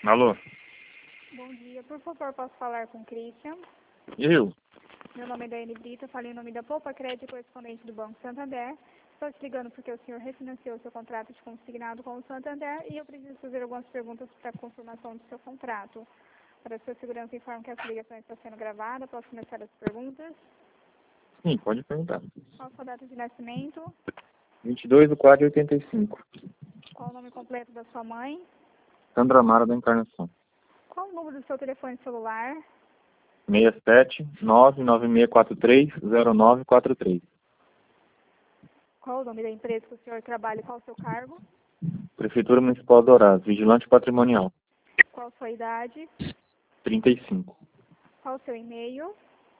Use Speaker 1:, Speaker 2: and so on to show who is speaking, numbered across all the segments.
Speaker 1: Alô?
Speaker 2: Bom dia, por favor, posso falar com o Christian?
Speaker 1: Eu?
Speaker 2: Meu nome é Daiane Brito, falei em nome da Poupa Crédito, correspondente do Banco Santander. Estou te ligando porque o senhor refinanciou seu contrato de consignado com o Santander e eu preciso fazer algumas perguntas para a confirmação do seu contrato. Para sua segurança, informo que essa ligação está sendo gravada. Posso começar as perguntas?
Speaker 1: Sim, pode perguntar.
Speaker 2: Qual a sua data de nascimento?
Speaker 1: 22/4/85.
Speaker 2: Qual o nome completo da sua mãe?
Speaker 1: Sandra Amara da Encarnação.
Speaker 2: Qual o número do seu telefone celular?
Speaker 1: 67-99643-0943.
Speaker 2: Qual o nome da empresa que o senhor trabalha e qual o seu cargo?
Speaker 1: Prefeitura Municipal de Dourados, Vigilante Patrimonial.
Speaker 2: Qual a sua idade?
Speaker 1: 35.
Speaker 2: Qual o seu e-mail?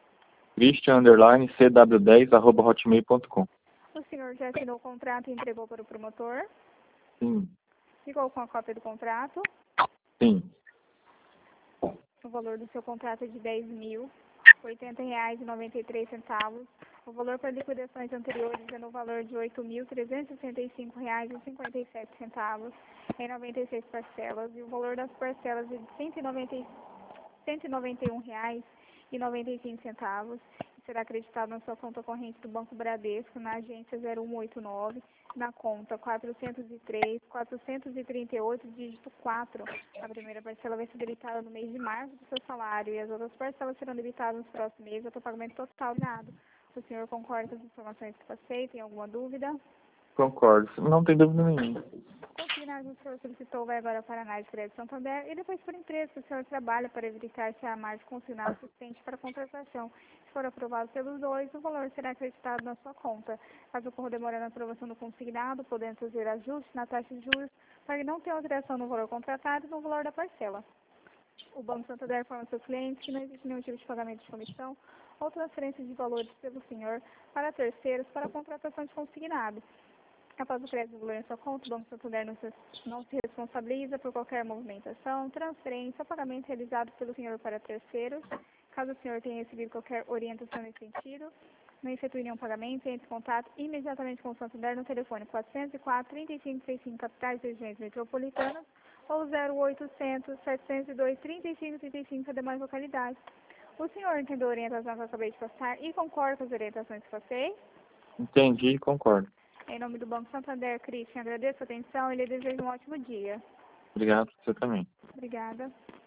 Speaker 1: Christian_CW10@hotmail.com.
Speaker 2: O senhor já assinou o contrato e entregou para o promotor?
Speaker 1: Sim.
Speaker 2: Ficou com a cópia do contrato?
Speaker 1: Sim.
Speaker 2: O valor do seu contrato é de R$10.080,93. O valor para liquidações anteriores é no valor de R$8.365,57 em 96 parcelas. E o valor das parcelas é de R$191,95. Será acreditado na sua conta corrente do Banco Bradesco, na agência 0189, na conta 403-438, dígito 4. A primeira parcela vai ser debitada no mês de março do seu salário e as outras parcelas serão debitadas nos próximos meses até o pagamento total nada. O senhor concorda com as informações que passei? Tem alguma dúvida?
Speaker 1: Concordo. Não tem dúvida nenhuma.
Speaker 2: Consignado que o senhor solicitou vai agora para a análise de crédito Santander e depois por empresa que o senhor trabalha para verificar se há mais consignado suficiente para a contratação. Se for aprovado pelos dois, o valor será acreditado na sua conta. Caso ocorra demora na aprovação do consignado, podendo fazer ajustes na taxa de juros para que não tenha alteração no valor contratado e no valor da parcela. O Banco Santander informa aos seus clientes que não existe nenhum tipo de pagamento de comissão ou transferência de valores pelo senhor para terceiros para a contratação de consignado. Após o crédito do valor em sua conta, o Banco Santander não se responsabiliza por qualquer movimentação, transferência ou pagamento realizado pelo senhor para terceiros. Caso o senhor tenha recebido qualquer orientação nesse sentido, não efetue nenhum pagamento, entre em contato imediatamente com o Santander no telefone 404-3535, capitais e regiões metropolitanas, ou 0800-702-3535 para demais localidades. O senhor entendeu a orientação que eu acabei de passar e concorda com as orientações que passei?
Speaker 1: Entendi e concordo.
Speaker 2: Em nome do Banco Santander, Christian, agradeço a atenção e lhe desejo um ótimo dia.
Speaker 1: Obrigado, você também.
Speaker 2: Obrigada.